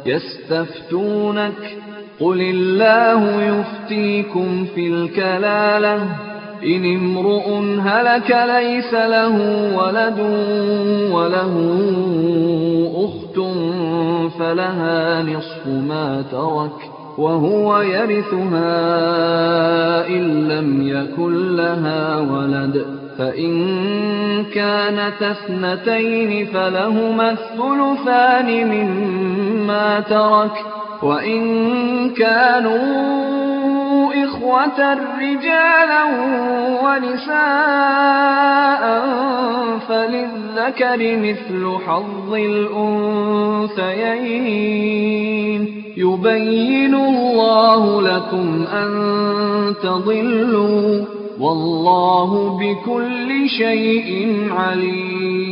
يستفتونك قل الله يفتيكم في الكلالة إن امرؤ هلك ليس له ولد وله أخت فلها نصف ما ترك وهو يرثها إن لم يكن لها ولد فإن كانت اثنتين فلهما الثلثان مما ترك وإن كانوا إخوة رجالا ونساء فللذكر مثل حظ الأنثيين يبين الله لكم أن تضلوا والله بكل شيء عليم.